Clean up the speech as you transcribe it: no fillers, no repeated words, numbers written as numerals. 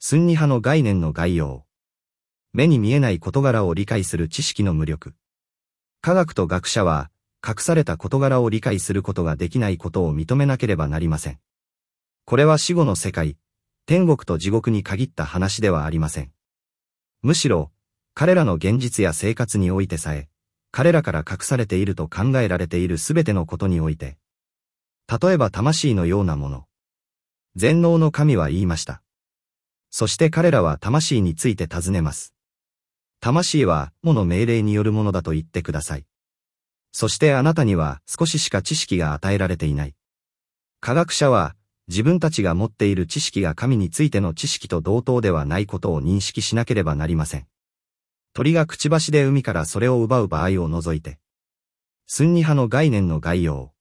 スンニ派の概念の概要。目に見えない事柄を理解する知識の無力。科学と学者は、隠された事柄を理解することができないことを認めなければなりません。これは死後の世界、天国と地獄に限った話ではありません。むしろ、彼らの現実や生活においてさえ、彼らから隠されていると考えられているすべてのことにおいて、例えば魂のようなもの。全能の神は言いました。そして彼らは魂について尋ねます。魂は、もの命令によるものだと言ってください。そしてあなたには少ししか知識が与えられていない。科学者は、自分たちが持っている知識が神についての知識と同等ではないことを認識しなければなりません。鳥がくちばしで海からそれを奪う場合を除いて。スンニ派の概念の概要。